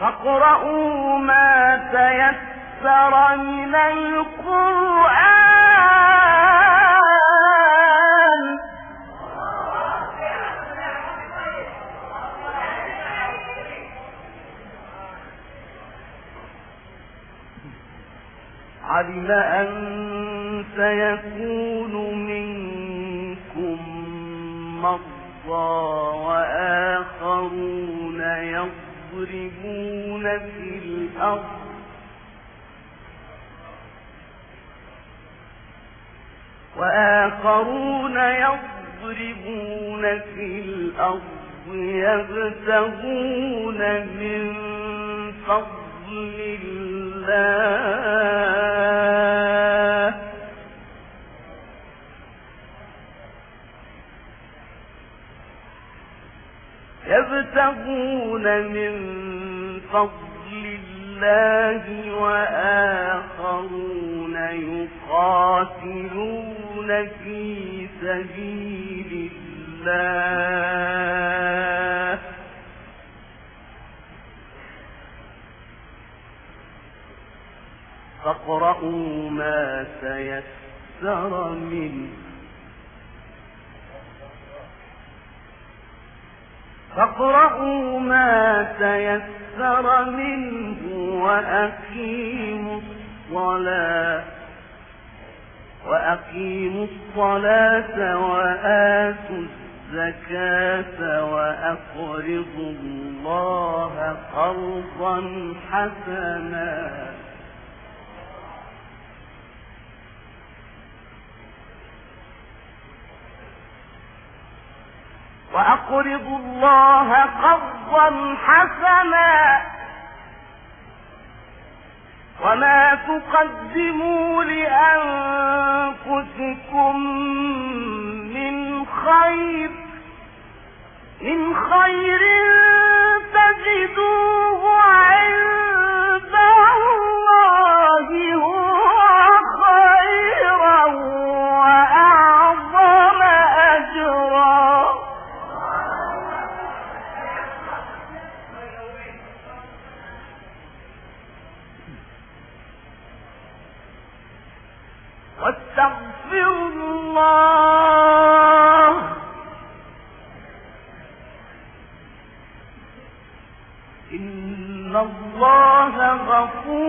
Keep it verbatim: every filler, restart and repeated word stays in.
فاقرؤوا ما تيسر من القرآن علم أن سيكون منكم مرضى وآخرون يضربون في الأرض وآخرون يضربون في الأرض يبتغون من فضل الله يبتغون من فضل الله وآخرون يقاتلون في سبيل الله فاقرؤوا ما تيسر منه فاقرؤوا ما تيسر منه وأقيموا الصلاة وأقيموا الصلاة وآتوا الزكاة وأقرضوا الله قرضا حسنا وأقرضوا الله قرضا حسنا وما تقدموا لأنفسكم من خير من خير تجدوه عند الله هو خيرا وأعظم أجرا واستغفروا الله إن الله غفور